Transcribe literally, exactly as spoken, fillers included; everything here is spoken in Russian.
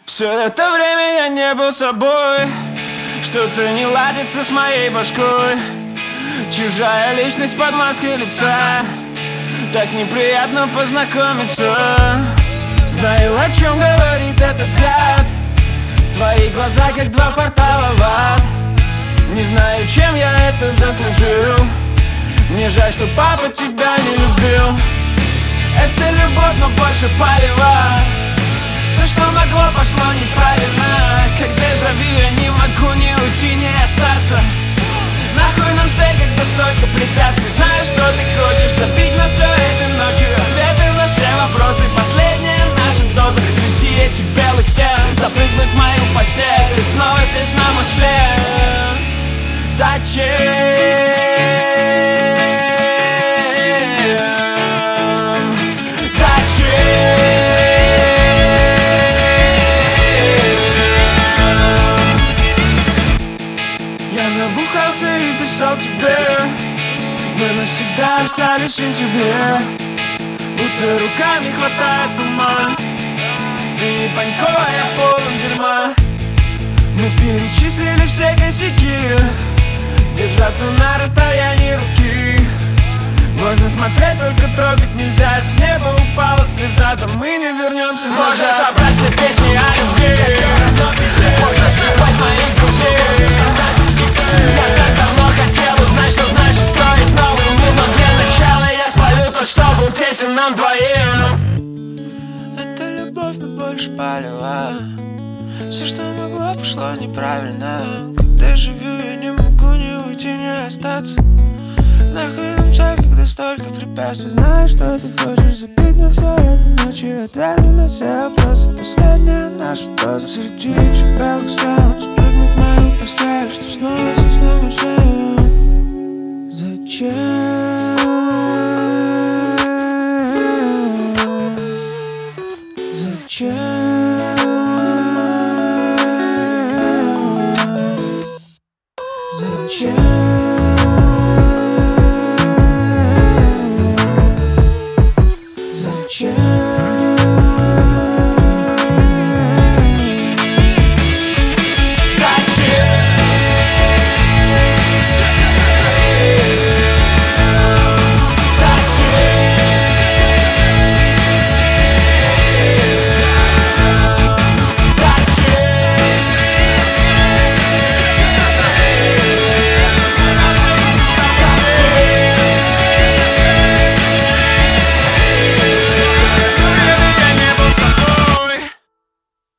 Все это время я не был собой. Что-то не ладится с моей башкой. Чужая личность под маской лица. Так неприятно познакомиться. Знаю, о чем говорит этот взгляд. Твои глаза, как два портала в ад. Не знаю, чем я это заслужил. Мне жаль, что папа тебя не любил. Это любовь, но больше палева. Все, что могло, пошло неправильно. Как дежавю, я не могу ни уйти, ни остаться. Нахуй нам цель, когда столько препятствий. Знаю, что ты хочешь забить на все этой ночью. Ответы на все вопросы, последняя наша доза. Среди этих белых стен запрыгнуть в мою постель и снова сесть на мой член. Зачем? Я набухался и писал тебе. Мы навсегда остались в сентябре. Будто руками хватает ума. Ты ебанько, а я полон дерьма. Мы перечислили все косяки. Держаться на расстоянии руки. Можно смотреть, только трогать нельзя. С неба упала слеза, да мы не вернемся назад. Можешь собрать все песни о любви. Можешь ебать моих друзей. Я так давно хотел узнать, что значит строить новый мир. Но для начала я спалю тот, что был тесен нам двоим. Это любовь, но больше палева. Все, что могло, пошло неправильно. Когда живу, я не могу ни уйти, ни остаться. Нахуй нам цель, когда столько препятствий. Знаю, что ты хочешь забить на все это ночью. Ответы на все вопросы. Последняя наша доза. Среди этих белых стен запрыгнуть в мою постель, чтоб снова сесть на мой член. Зачем?